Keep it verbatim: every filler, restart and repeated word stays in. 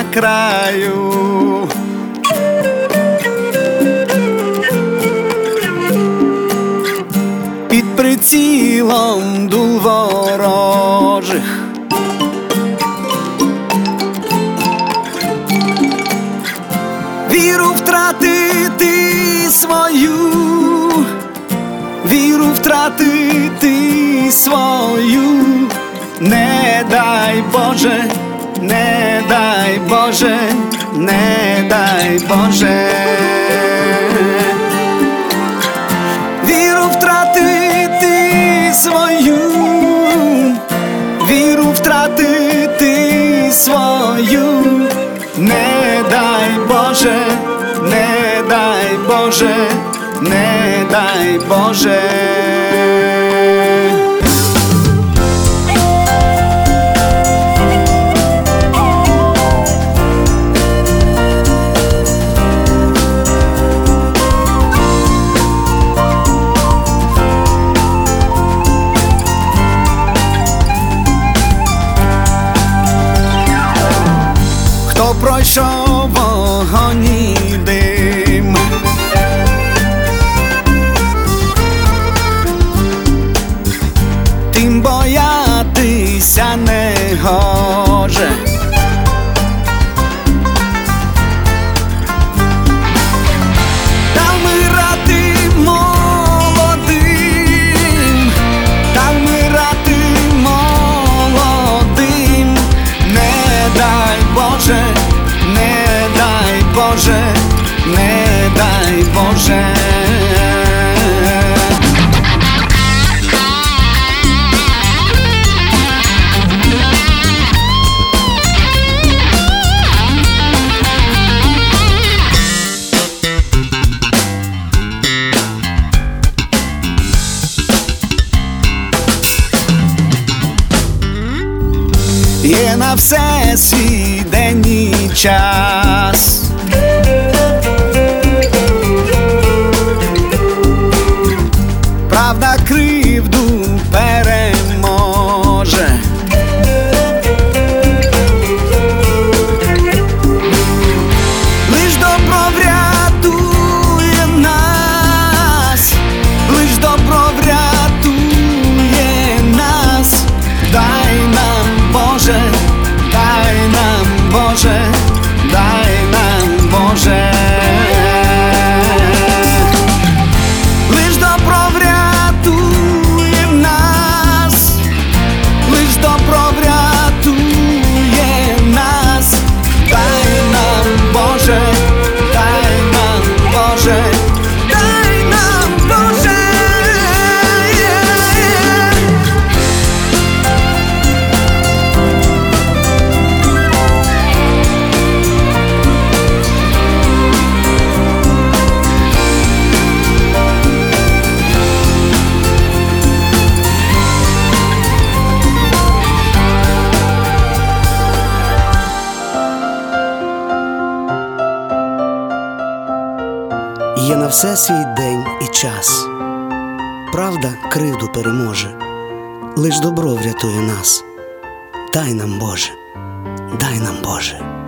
краю. Під прицілом дул ворожих віру втратити свою, віру втратити свою. Не дай Боже, не дай Боже, не дай Боже. Віру втратити свою, віру втратити свою. Не дай Боже, не дай Боже, не дай Боже. Хто пройшов вогонь і дим, тим боятися не гоже. Та вмирати молодим, та вмирати молодим. Не дай Боже, не дай Боже, не дай Боже. Є на все свій день і час, правда кривду переможе. Лиш добро врятує нас, лиш добро врятує нас. Дай нам Боже, дай нам Боже, дай нам Боже. Лиш добро врятує нас, лиш добро врятує нас. Дай нам Боже, дай нам Боже, дай нам Боже. Є на все свій день і час, правда кривду переможе. Лиш добро врятує нас. Дай нам Боже, дай нам Боже.